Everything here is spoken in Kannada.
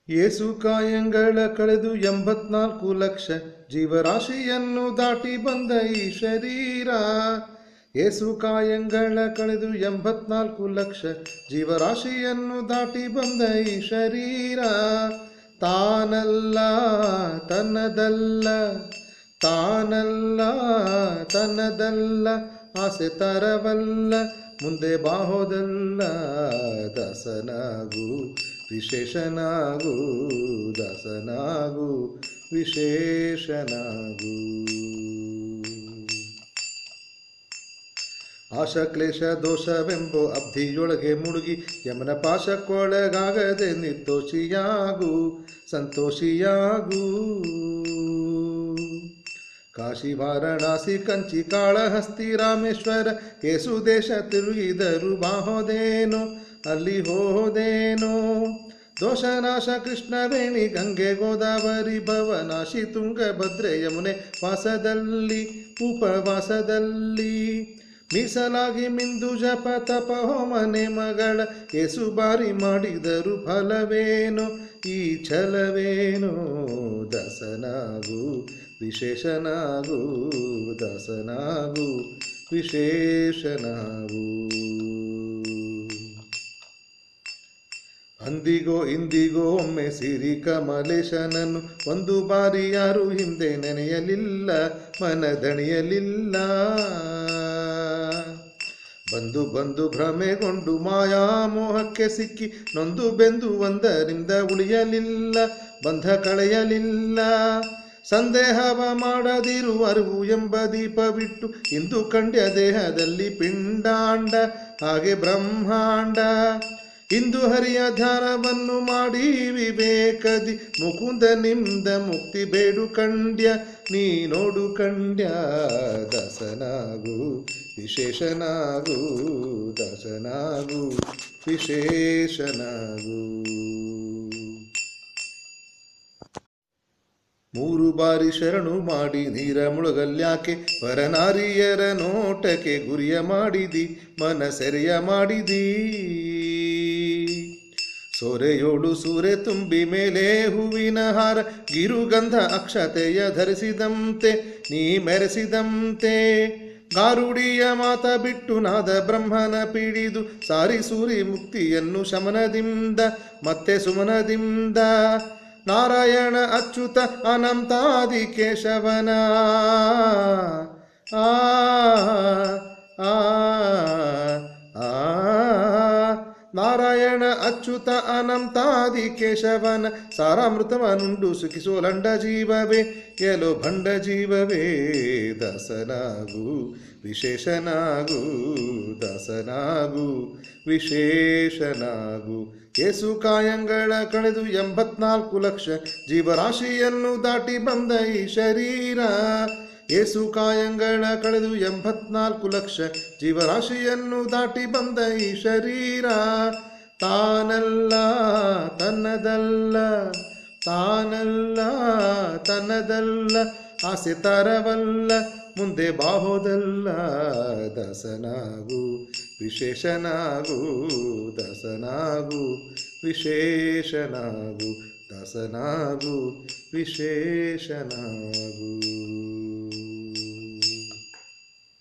ಏಸು ಕಾಯಂಗಳ ಕಳೆದು 84 ಲಕ್ಷ ಜೀವರಾಶಿಯನ್ನು ದಾಟಿ ಬಂದ ಈ ಶರೀರ. ಏಸು ಕಾಯಂಗಳ ಕಳೆದು 84 ಲಕ್ಷ ಜೀವರಾಶಿಯನ್ನು ದಾಟಿ ಬಂದ ಈ ಶರೀರ. ತಾನಲ್ಲ ತನ್ನದಲ್ಲ, ತಾನಲ್ಲ ತನ್ನದಲ್ಲ, ಆಸೆ ತರವಲ್ಲ, ಮುಂದೆ ಬಾಹೋದಲ್ಲ. ದಾಸನಾಗು ವಿಶೇಷನಾಗು, ದಾಸನಾಗು ವಿಶೇಷನಾಗು. ಆಶಕ್ಲೇಶ ದೋಷವೆಂಬೋ ಅಬ್ಧಿಯೊಳಗೆ ಮುಳುಗಿ ಯಮನ ಪಾಶಕ್ಕೊಳಗಾಗದೆ ನಿರ್ದೋಷಿಯಾಗು, ಸಂತೋಷಿಯಾಗು. ಕಾಶಿ ವಾರಣಾಸಿ ಕಂಚಿ ಕಾಳಹಸ್ತಿ ರಾಮೇಶ್ವರ ಏಸು ದೇಶ ತಿರುಗಿದರು ಬಾಹೋದೇನೋ, ಅಲ್ಲಿ ಹೋದೇನೋ. ದೋಷನಾಶ ಕೃಷ್ಣವೇಣಿ ಗಂಗೆ ಗೋದಾವರಿ ಭವನಾಶಿ ತುಂಗಭದ್ರೆ ಯಮುನೆ ವಾಸದಲ್ಲಿ ಉಪವಾಸದಲ್ಲಿ ಮೀಸಲಾಗಿ ಮಿಂದು ಜಪ ತಪ ಹೋಮನೆ ಮಗಳ ಏಸು ಬಾರಿ ಮಾಡಿದರು ಫಲವೇನೋ, ಈ ಛಲವೇನೋ. ದಾಸನಾಗು ವಿಶೇಷನಾಗು, ದಾಸನಾಗು ವಿಶೇಷನಾಗು. ಅಂದಿಗೋ ಇಂದಿಗೋ ಒಮ್ಮೆ ಸಿರಿ ಕಮಲೇಶನನ್ನು ಒಂದು ಬಾರಿ ಯಾರು ಹಿಂದೆ ನೆನೆಯಲಿಲ್ಲ, ಮನದಣಿಯಲಿಲ್ಲ. ಬಂದು ಬಂದು ಭ್ರಮೆಗೊಂಡು ಮಾಯಾ ಮೋಹಕ್ಕೆ ಸಿಕ್ಕಿ ನೊಂದು ಬೆಂದು ಒಂದರಿಂದ ಉಳಿಯಲಿಲ್ಲ, ಬಂಧ ಕಳೆಯಲಿಲ್ಲ. ಸಂದೇಹವ ಮಾಡದಿರು ಅರಿವು ಎಂಬ ದೀಪವಿಟ್ಟು ಇಂದು ಕಂಡ್ಯ ದೇಹದಲ್ಲಿ ಪಿಂಡಾಂಡ ಹಾಗೆ ಬ್ರಹ್ಮಾಂಡ. ಇಂದು ಹರಿಯ ಧ್ಯಾನವನ್ನು ಮಾಡಿ ವಿವೇಕದಿ ಮುಕುಂದ ನಿಂದ ಮುಕ್ತಿ ಬೇಡು ಕಂಡ್ಯ, ನೀ ನೋಡು ಕಂಡ್ಯ. ದಾಸನಾಗು ವಿಶೇಷನಾಗು, ದಾಸನಾಗು ವಿಶೇಷನಾಗು. 3 ಬಾರಿ ಶರಣು ಮಾಡಿ ನೀರ ಮುಳುಗಲ್ಯಾಕೆ, ಪರನಾರಿಯರ ನೋಟಕ್ಕೆ ಗುರಿಯ ಮಾಡಿದಿ, ಮನ ಸೆರೆಯ ಮಾಡಿದಿ. ಸೋರೆಯೋಳು ಸೂರೆ ತುಂಬಿ ಮೇಲೆ ಹೂವಿನ ಹಾರ ಗಿರುಗಂಧ ಅಕ್ಷತೆಯ ಧರಿಸಿದಂತೆ ನೀ ಮೆರೆಸಿದಂತೆ. ಗಾರುಡಿಯ ಮಾತ ಬಿಟ್ಟು ನಾದ ಬ್ರಹ್ಮನ ಪಿಡಿದು ಸಾರಿ ಸೂರಿ ಮುಕ್ತಿಯನ್ನು ಶಮನದಿಂದ ಮತ್ತೆ ಸುಮನದಿಂದ. ನಾರಾಯಣ ಅಚ್ಯುತ ಅನಂತಾದಿ ಕೇಶವನ ಆ ಆ ಆ ನಾರಾಯಣ ಅಚ್ಯುತ ಅನಂತಾದಿ ಕೇಶವನ ಸಾರಾಮೃತವನುಂಡು ಸುಖಿಸೋಲಂಡ ಜೀವವೇ, ಎಲೋ ಭಂಡ ಜೀವವೇ. ದಾಸನಾಗು ವಿಶೇಷನಾಗು, ದಾಸನಾಗು ವಿಶೇಷನಾಗು. ಏಸು ಕಾಯಂಗಳ ಕಳೆದು 84 ಲಕ್ಷ ಜೀವರಾಶಿಯನ್ನು ದಾಟಿ ಬಂದ ಈ ಶರೀರ. ಏಸು ಕಾಯಂಗಳ ಕಳೆದು 84 ಲಕ್ಷ ಜೀವರಾಶಿಯನ್ನು ದಾಟಿ ಬಂದ ಈ ಶರೀರ. ತಾನಲ್ಲ ತನ್ನದಲ್ಲ, ತಾನಲ್ಲ ತನ್ನದಲ್ಲ, ಆಸೆ ತರವಲ್ಲ, ಮುಂದೆ ಬಾಹೋದಲ್ಲ. ದಾಸನಾಗು ವಿಶೇಷನಾಗು, ದಾಸನಾಗು ವಿಶೇಷನಾಗು, ದಾಸನಾಗು ವಿಶೇಷನಾಗು.